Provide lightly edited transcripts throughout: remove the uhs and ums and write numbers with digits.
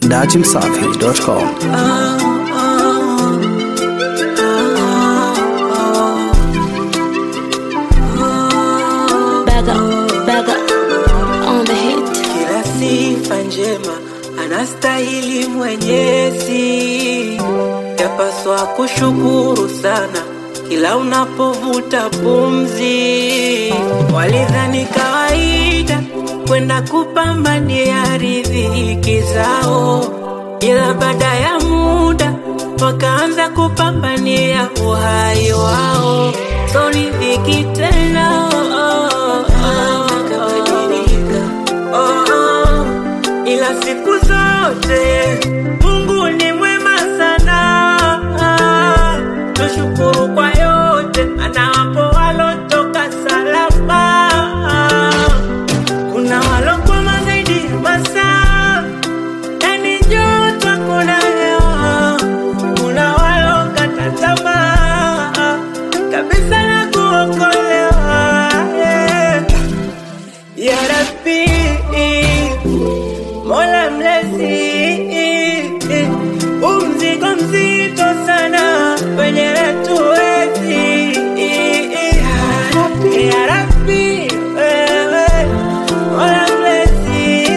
dachimsafi.com. Baga on the hit. Kila sifa njema anastahili Mwenyezi, yapaswa kushukuru sana kila unapovuta pumzi. Walidhani kawaida kwenda kupambania riziki zao, ila baada ya muda wakaanza kupambania uhai wao. So ni dhiki tena ila siku zote Mungu ni mwema sana. Tushukuru kwa yote anawapo walotoka salama. Kuna walokwama zaidi masaa, yani joto kuna hewa. Kuna walokata tamaa kabisa na kuokolewa. Ya Rabbi Mola mlezi, mzigo mzito sana kwenye hatuwezi. Ya Rabbi wewe Mola mlezi,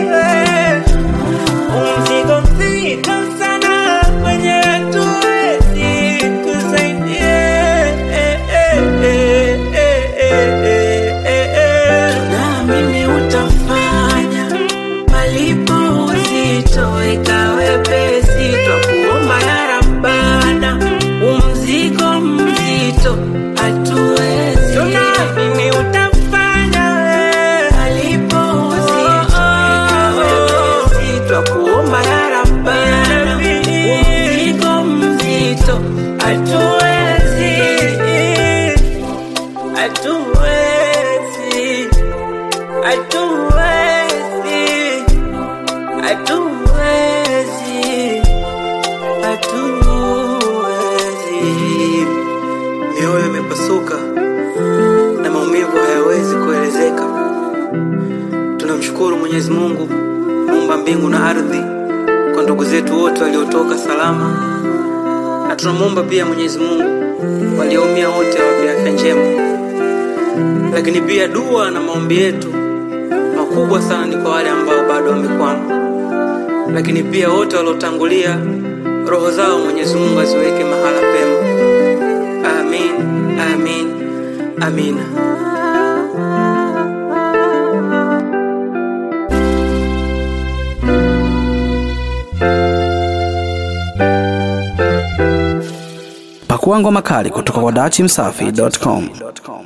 mzigo mzito sana kwenye hatuwezi. Tusaidie, naamini utafanya malipo ikawe pesi. Twakuomba ya Rabbana, mzigo mzito hatuwezi. Tunaamini utafanya malipo ikawe pesi. Twakuomba ya Rabbana, mzigo mzito hatuwezi. Hatuwezi, mioyo imepasuka na maumivu hayawezi kuelezeka. Tunamshukuru Mwenyezi Mungu muumba mbingu na ardhi kwa ndugu zetu wote waliotoka salama, na tunamuomba pia Mwenyezi Mungu walioumia wote awape afya njema. Lakini pia dua na maombi yetu makubwa sana ni kwa wale ambao bado wamekwama, lakini pia wote waliotangulia, roho zao Mwenyezi Mungu aziweke mahala pema. Amin, amin, amina. Pakua ngoma kali kutoka kwa dachimsafi.com.